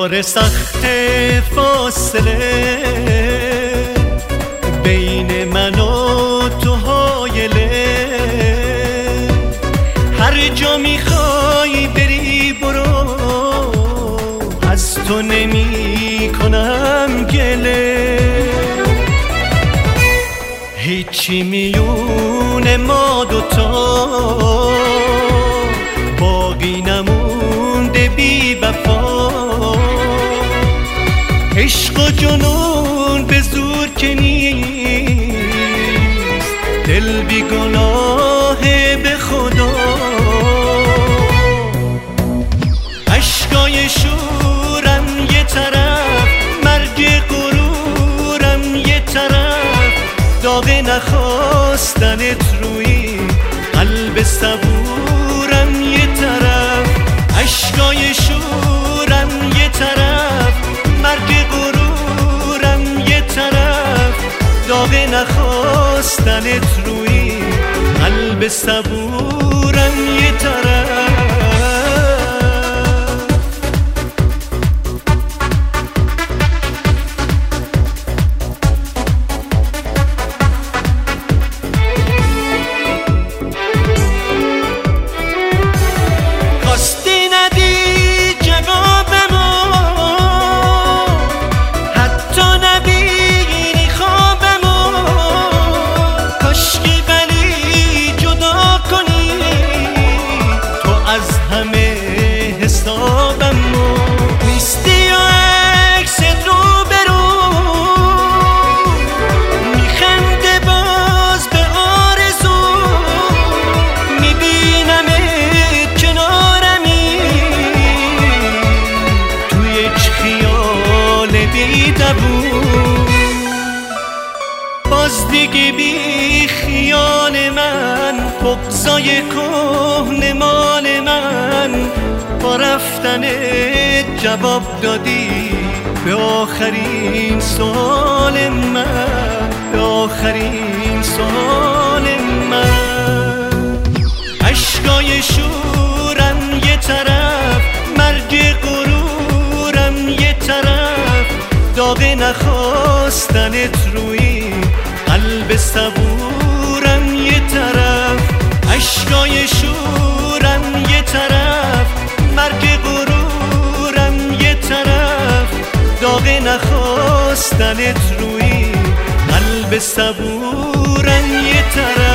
کار سخت فاصله بین من و تو هایله، هر جا میخوای بری برو، از تو نمی کنم گله. هیچی میون ما دوتا باقی نمونده بی وفا، عشق و جنون به زور که نیست، دل بی گناهه به خدا. عشقای شورم یه طرف، مرگ غرورم یه طرف، داغ نخواستنت روی قلب صبورم یه طرف. عشقای شورم یه طرف، مرگ غرورم یه طرف، داغ نخواستنت روی قلب صبورم یه طرف. باز دیگه بی خیال من، بغضای کهنه مال من، با رفتن جواب دادی به آخرین سوال من، به آخرین سوال من. عشقای شورم یه طرف، مرگ غرورم یه طرف، داغ نخواستنت روی قلب صبورم یه طرف. عشقای شورم یه طرف، مرگ غرورم یه طرف، داغ نخواستنت روی قلب صبورم یه طرف.